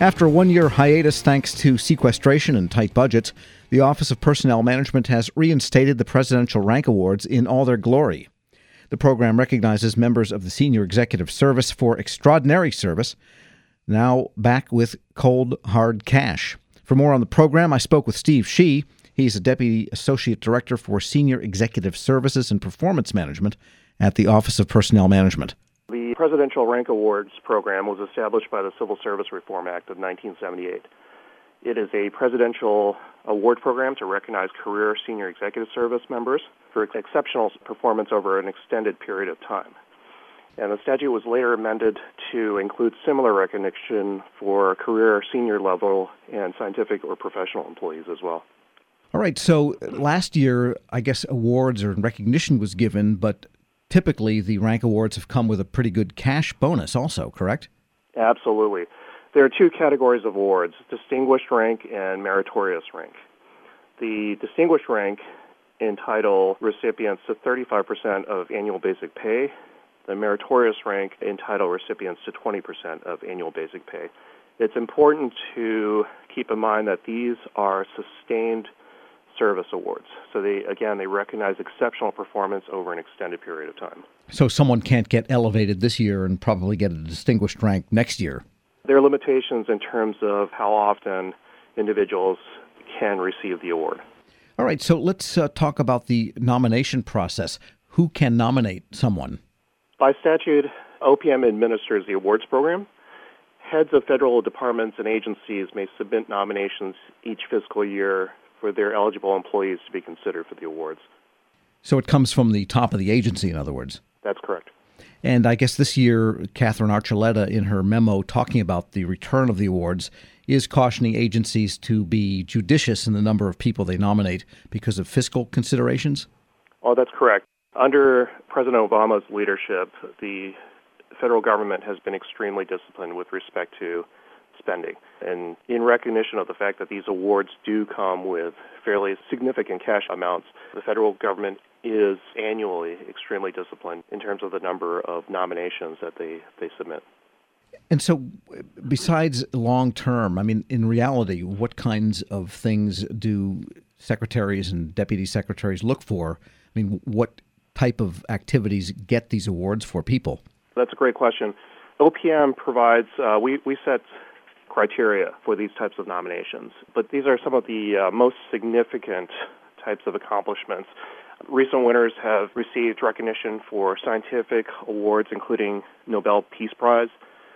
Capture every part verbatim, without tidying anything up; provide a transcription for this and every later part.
After a one-year hiatus thanks to sequestration and tight budgets, the Office of Personnel Management has reinstated the Presidential Rank Awards in all their glory. The program recognizes members of the Senior Executive Service for extraordinary service, now back with cold, hard cash. For more on the program, I spoke with Steve Shih. He's a Deputy Associate Director for Senior Executive Services and Performance Management at the Office of Personnel Management. The Presidential Rank Awards program was established by the Civil Service Reform Act of nineteen seventy-eight. It is a presidential award program to recognize career senior executive service members for exceptional performance over an extended period of time. And the statute was later amended to include similar recognition for career senior level and scientific or professional employees as well. All right, so last year, I guess awards or recognition was given, but typically the rank awards have come with a pretty good cash bonus also, correct? Absolutely. There are two categories of awards, distinguished rank and meritorious rank. The distinguished rank entitle recipients to thirty-five percent of annual basic pay. The meritorious rank entitle recipients to twenty percent of annual basic pay. It's important to keep in mind that these are sustained service awards. So they, again, they recognize exceptional performance over an extended period of time. So someone can't get elevated this year and probably get a distinguished rank next year. There are limitations in terms of how often individuals can receive the award. All right, so let's uh, talk about the nomination process. Who can nominate someone? By statute, O P M administers the awards program. Heads of federal departments and agencies may submit nominations each fiscal year for their eligible employees to be considered for the awards. So it comes from the top of the agency, in other words? That's correct. And I guess this year, Catherine Archuleta, in her memo talking about the return of the awards, is cautioning agencies to be judicious in the number of people they nominate because of fiscal considerations? Oh, that's correct. Under President Obama's leadership, the federal government has been extremely disciplined with respect to spending. And in recognition of the fact that these awards do come with fairly significant cash amounts, the federal government is annually extremely disciplined in terms of the number of nominations that they, they submit. And so besides long term, I mean, in reality, what kinds of things do secretaries and deputy secretaries look for? I mean, what type of activities get these awards for people? That's a great question. O P M provides, uh, we, we set criteria for these types of nominations, but these are some of the uh, most significant types of accomplishments. Recent winners have received recognition for scientific awards, including Nobel Peace Prize.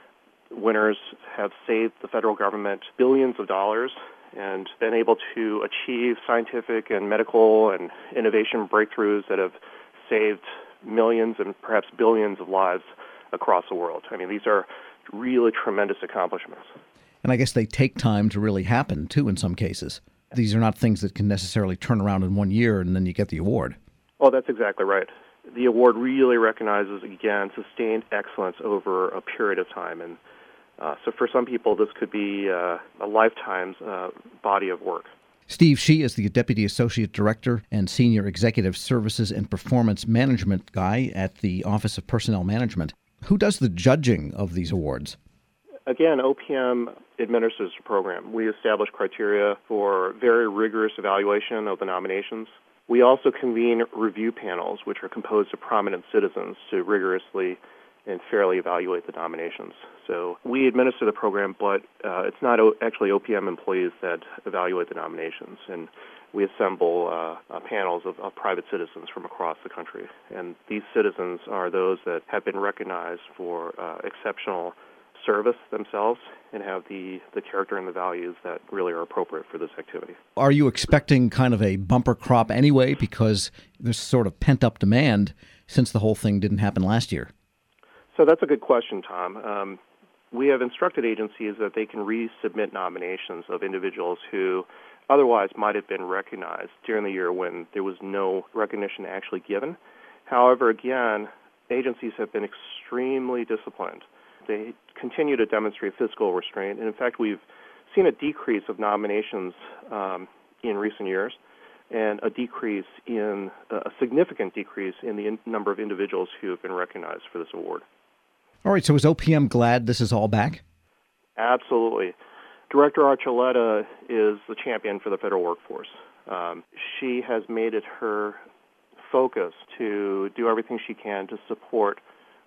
Winners have saved the federal government billions of dollars and been able to achieve scientific and medical and innovation breakthroughs that have saved millions and perhaps billions of lives across the world. I mean, these are really tremendous accomplishments. And I guess they take time to really happen, too, in some cases. These are not things that can necessarily turn around in one year and then you get the award. Oh, that's exactly right. The award really recognizes, again, sustained excellence over a period of time. And uh, so for some people, this could be uh, a lifetime's uh, body of work. Steve Shih is the Deputy Associate Director and Senior Executive Services and Performance Management guy at the Office of Personnel Management. Who does the judging of these awards? Again, O P M administers the program. We establish criteria for very rigorous evaluation of the nominations. We also convene review panels, which are composed of prominent citizens, to rigorously and fairly evaluate the nominations. So we administer the program, but uh, it's not o- actually O P M employees that evaluate the nominations. And we assemble uh, uh, panels of, of private citizens from across the country. And these citizens are those that have been recognized for uh, exceptional service themselves and have the, the character and the values that really are appropriate for this activity. Are you expecting kind of a bumper crop anyway, because there's sort of pent-up demand since the whole thing didn't happen last year? So that's a good question, Tom. Um, we have instructed agencies that they can resubmit nominations of individuals who otherwise might have been recognized during the year when there was no recognition actually given. However, again, agencies have been extremely disciplined. They continue to demonstrate fiscal restraint, and in fact, we've seen a decrease of nominations um, in recent years, and a decrease in a significant decrease in the in number of individuals who have been recognized for this award. All right, so is O P M glad this is all back? Absolutely. Director Archuleta is the champion for the federal workforce. Um, she has made it her focus to do everything she can to support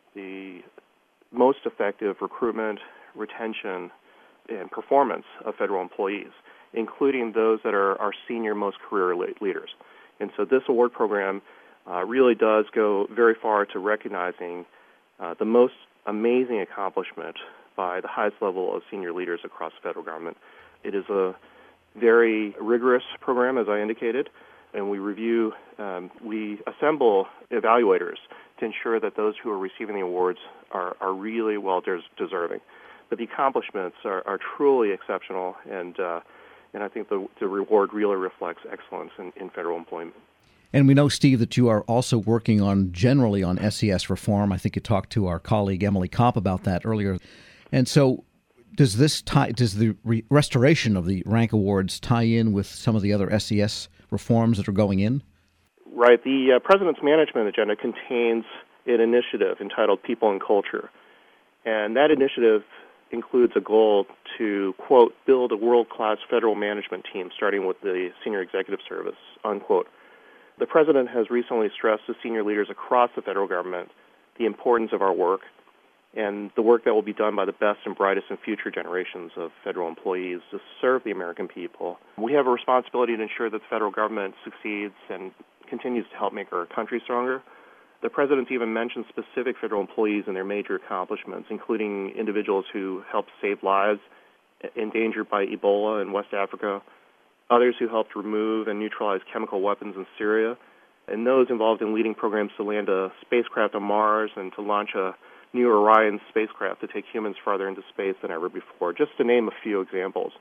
the most effective recruitment, retention, and performance of federal employees, including those that are our senior most career leaders. And so this award program uh, really does go very far to recognizing uh, the most amazing accomplishment by the highest level of senior leaders across the federal government. It is a very rigorous program, as I indicated, and we review, um, we assemble evaluators to ensure that those who are receiving the awards are, are really well des- deserving. But the accomplishments are, are truly exceptional, and uh, and I think the, the reward really reflects excellence in, in federal employment. And we know, Steve, that you are also working on generally on S E S reform. I think you talked to our colleague Emily Kopp about that earlier. And so does this tie, does the re- restoration of the rank awards tie in with some of the other S E S reforms that are going in? Right. The uh, President's management agenda contains an initiative entitled People and Culture. And that initiative includes a goal to, quote, build a world-class federal management team, starting with the senior executive service, unquote. The President has recently stressed to senior leaders across the federal government the importance of our work and the work that will be done by the best and brightest and future generations of federal employees to serve the American people. We have a responsibility to ensure that the federal government succeeds and continues to help make our country stronger. The President even mentioned specific federal employees and their major accomplishments, including individuals who helped save lives endangered by Ebola in West Africa, others who helped remove and neutralize chemical weapons in Syria, and those involved in leading programs to land a spacecraft on Mars and to launch a new Orion spacecraft to take humans farther into space than ever before, just to name a few examples.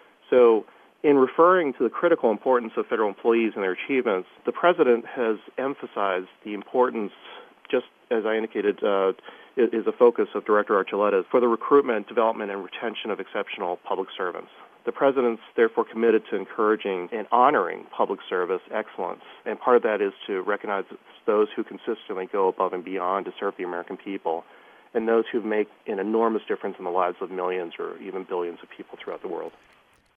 So, in referring to the critical importance of federal employees and their achievements, the President has emphasized the importance, just as I indicated, uh, is a focus of Director Archuleta, for the recruitment, development, and retention of exceptional public servants. The President's therefore committed to encouraging and honoring public service excellence, and part of that is to recognize those who consistently go above and beyond to serve the American people, and those who make an enormous difference in the lives of millions or even billions of people throughout the world.